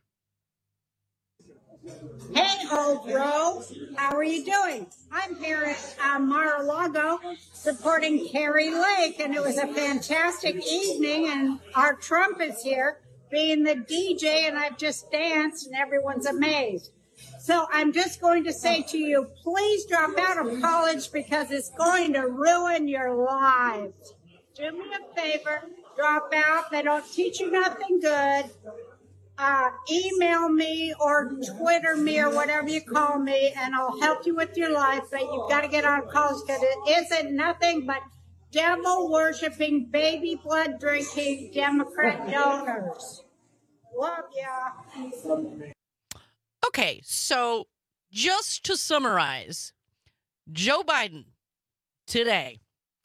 Hey, old bro. How are you doing? I'm here at uh, Mar-a-Lago supporting Carrie Lake, and it was a fantastic evening, and our Trump is here being the D J, and I've just danced, and everyone's amazed. So I'm just going to say to you, please drop out of college because it's going to ruin your lives. Do me a favor, drop out. They don't teach you nothing good. Uh, email me or Twitter me or whatever you call me, and I'll help you with your life, but you've got to get out of college because it isn't nothing but devil-worshipping, baby blood-drinking Democrat donors. Love ya. Okay, so just to summarize, Joe Biden today,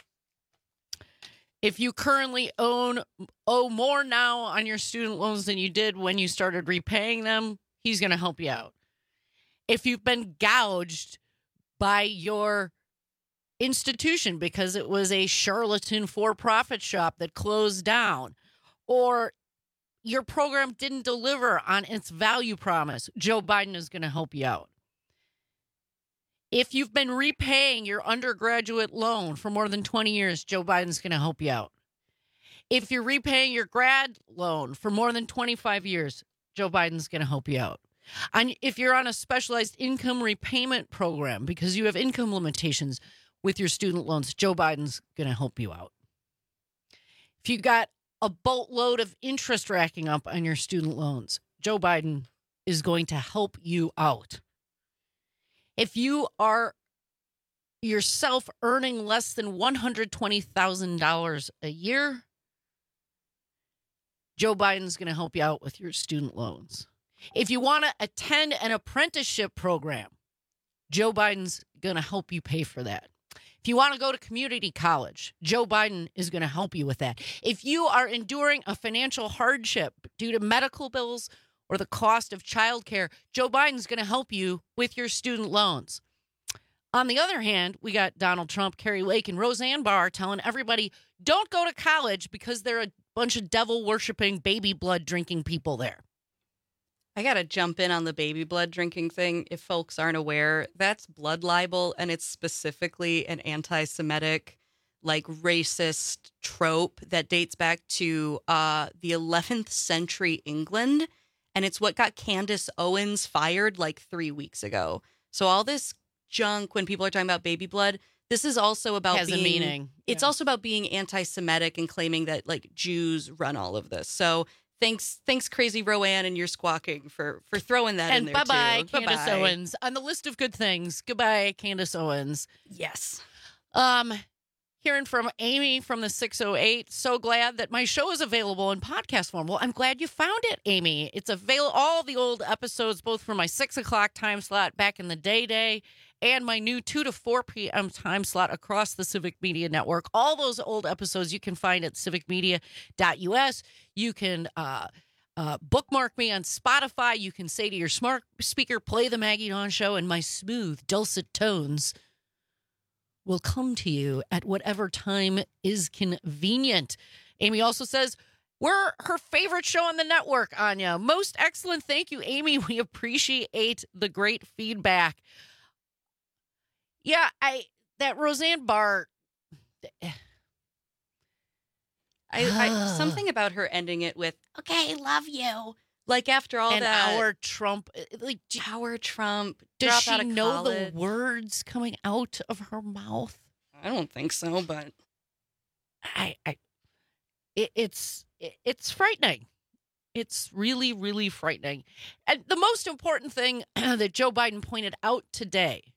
if you currently own owe more now on your student loans than you did when you started repaying them, he's going to help you out. If you've been gouged by your institution because it was a charlatan for-profit shop that closed down, or your program didn't deliver on its value promise, Joe Biden is going to help you out. If you've been repaying your undergraduate loan for more than twenty years, Joe Biden's going to help you out. If you're repaying your grad loan for more than twenty-five years, Joe Biden's going to help you out. And if you're on a specialized income repayment program because you have income limitations with your student loans, Joe Biden's going to help you out. If you got a boatload of interest racking up on your student loans, Joe Biden is going to help you out. If you are yourself earning less than one hundred twenty thousand dollars a year, Joe Biden's going to help you out with your student loans. If you want to attend an apprenticeship program, Joe Biden's going to help you pay for that. If you want to go to community college, Joe Biden is going to help you with that. If you are enduring a financial hardship due to medical bills or the cost of childcare, Joe Biden's going to help you with your student loans. On the other hand, we got Donald Trump, Carrie Lake, and Roseanne Barr telling everybody, don't go to college because there are a bunch of devil-worshipping, baby blood drinking people there. I got to jump in on the baby blood drinking thing. If folks aren't aware, that's blood libel, and it's specifically an anti-Semitic, like racist trope that dates back to uh, the eleventh century England, and it's what got Candace Owens fired like three weeks ago. So all this junk, when people are talking about baby blood, this is also about Has being, a meaning. It's also about being anti-Semitic and claiming that like Jews run all of this. So thanks, thanks, Crazy Roanne, and your squawking for for throwing that And in there bye-bye, too. Candace Bye-bye. Owens. On the list of good things, goodbye, Candace Owens. Yes. Um, hearing from Amy from the six oh eight. So glad that my show is available in podcast form. Well, I'm glad you found it, Amy. It's available, all the old episodes, both from my six o'clock time slot back in the day day and my new two to four p.m. time slot across the Civic Media Network. All those old episodes you can find at civic media dot u s. You can uh, uh, bookmark me on Spotify. You can say to your smart speaker, play the Maggie Dawn Show, and my smooth, dulcet tones will come to you at whatever time is convenient. Amy also says, we're her favorite show on the network, Anya. Most excellent. Thank you, Amy. We appreciate the great feedback. Yeah, I that Roseanne Barr. I, I something about her ending it with "Okay, love you." Like after all and that, our Trump, like our Trump. Does drop she out of know college. the words coming out of her mouth? I don't think so, but I, I it, it's it, it's frightening. It's really, really frightening. And the most important thing that Joe Biden pointed out today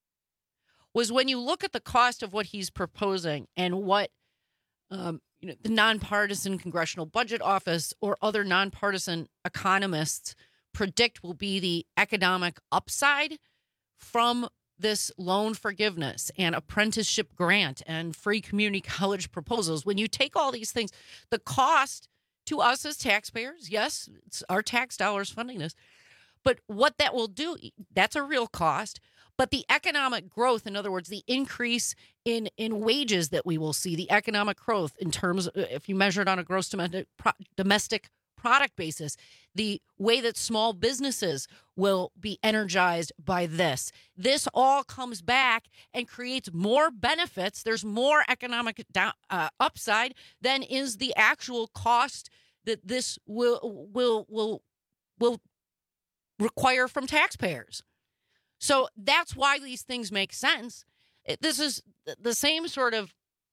was when you look at the cost of what he's proposing and what um, you know, the nonpartisan Congressional Budget Office or other nonpartisan economists predict will be the economic upside from this loan forgiveness and apprenticeship grant and free community college proposals. When you take all these things, the cost to us as taxpayers, yes, it's our tax dollars funding this, but what that will do, that's a real cost. But the economic growth, in other words, the increase in, in wages that we will see, the economic growth in terms of, if you measure it on a gross domestic, pro, domestic product basis, the way that small businesses will be energized by this. This all comes back and creates more benefits. There's more economic down, uh, upside than is the actual cost that this will will will will require from taxpayers. So that's why these things make sense. This is the same sort of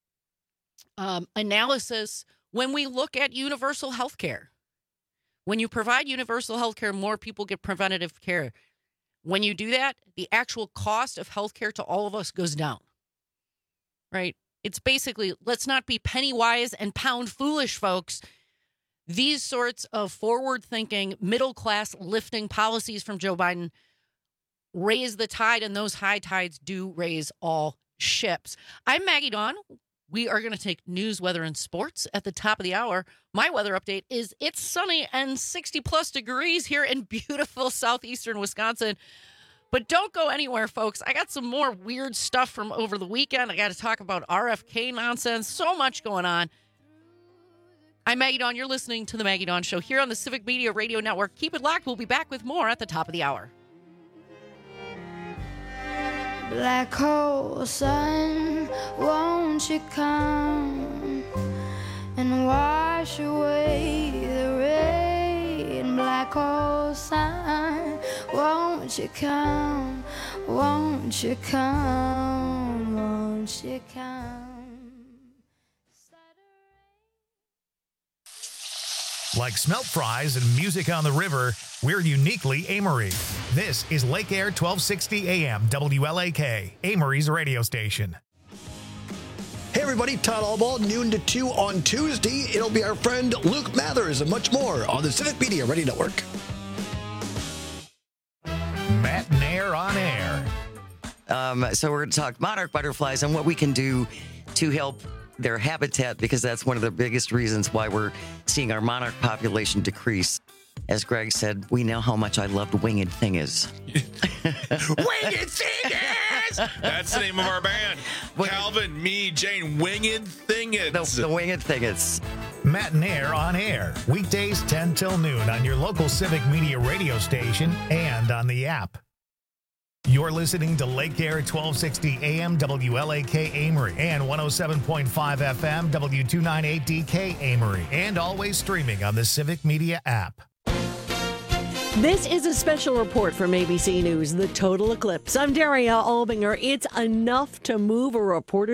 um, analysis when we look at universal health care. When you provide universal health care, more people get preventative care. When you do that, the actual cost of health care to all of us goes down, right? It's basically, let's not be penny wise and pound foolish, folks. These sorts of forward-thinking, middle-class lifting policies from Joe Biden raise the tide, and those high tides do raise all ships. I'm Maggie Dawn. We are going to take news, weather, and sports at the top of the hour. My weather update is it's sunny and sixty plus degrees here in beautiful southeastern Wisconsin. But don't go anywhere, folks. I got some more weird stuff from over the weekend. I got to talk about R F K nonsense. So much going on. I'm Maggie Dawn. You're listening to The Maggie Dawn Show here on the Civic Media Radio Network. Keep it locked. We'll be back with more at the top of the hour. Black hole sun, won't you come and wash away the rain? Black hole sun, won't you come, won't you come, won't you come? Like smelt fries and music on the river, we're uniquely Amory. This is Lake Air twelve sixty A M W L A K, Amory's radio station. Hey everybody, Todd Allball, noon to two on Tuesday. It'll be our friend Luke Mathers and much more on the Civic Media Radio Network. Matt Nair on air. Um, so we're going to talk monarch butterflies and what we can do to help their habitat, because that's one of the biggest reasons why we're seeing our monarch population decrease. as Greg said, we know how much I loved Winged Thingers. Winged Thingers! That's the name of our band. Calvin, me, Jane, Winged Thingers. The, the Winged Thingers. Matt and Air on air. Weekdays ten till noon on your local Civic Media radio station and on the app. You're listening to Lake Air twelve sixty A M W L A K Amory and one oh seven point five F M W two ninety-eight D K Amory, and always streaming on the Civic Media app. This is a special report from A B C News, The Total Eclipse. I'm Daria Albinger. It's enough to move a reporter